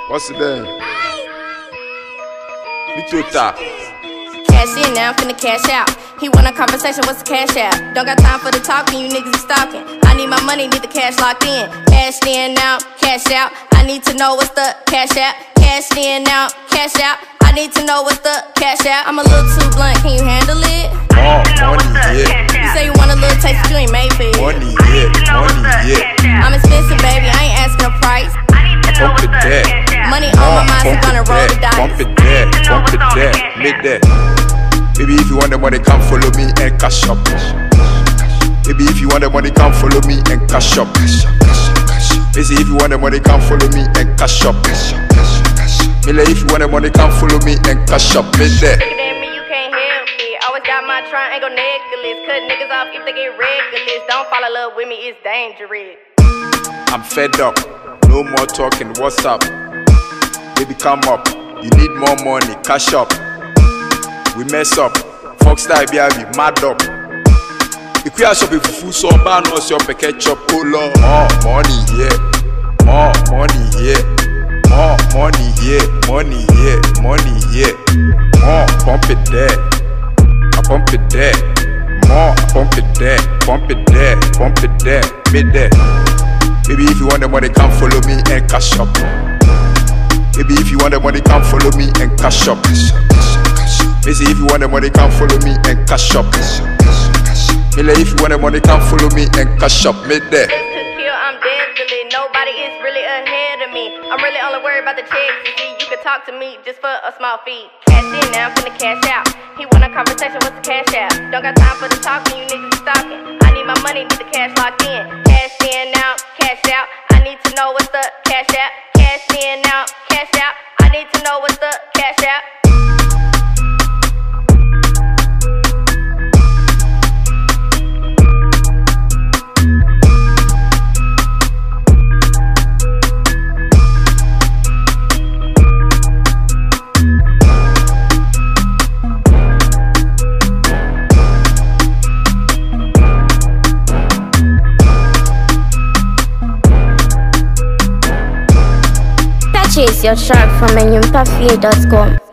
What's it then? Me too tap. Cash in now, I'm finna cash out. He want a conversation, what's the cash out? Don't got time for the talking, you niggas is stalking. I need my money, need the cash locked in. Cash in now, cash out. I need to know what's the cash out. Cash in now, cash out. I need to know what's the cash out. I'm a little too blunt, can you handle it? Money, yeah. You say you want a little taste, but you ain't made for it. Money, yeah. I'm expensive, baby, I ain't asking a price. Pump it there. Money on my mind, so gonna roll the dice. Pump it there, mid there. Baby, if you want the money, come follow me and cash up. Baby, if you want the money, come follow me and cash up. Baby, if you want the money, come follow me and cash up. Miller, if you want the money, come follow me and cash up. Mid there. You can't help it. Always got my triangle necklace. Cut niggas off if they get reckless. Don't fall in love with me, it's dangerous. I'm fed up, no more talking, what's up? Baby, come up, you need more money, cash up. We mess up, Fox style be mad up. You queer shop if you so bad, no your packet chop, oh Lord. More money, yeah. More money, yeah. More money, yeah. Money, yeah. Money, yeah. More, pump it there. I pump it there. More, pump it there. Pump it there. Pump it there. Mid there. Baby, if you want the money, come follow me and cash up. Baby, if you want the money, come follow me and cash up. Baby, if you want the money, come follow me and cash up. Miller, if you want the money, come follow me and cash up. Mid there. I'm deadly. Nobody is really ahead of me. I'm really only worried about the checks. You see, you can talk to me just for a small fee. Cash in now, I'm finna cash out. He want a conversation, what's the cash out? Don't got time for the talking, you niggas is stalking. I need my money, need the cash locked in. Cash in now, cash out. I need to know what's the cash out. Cash in now, cash out. I need to know what's the cash out. Purchase your track from enyumpafe.com.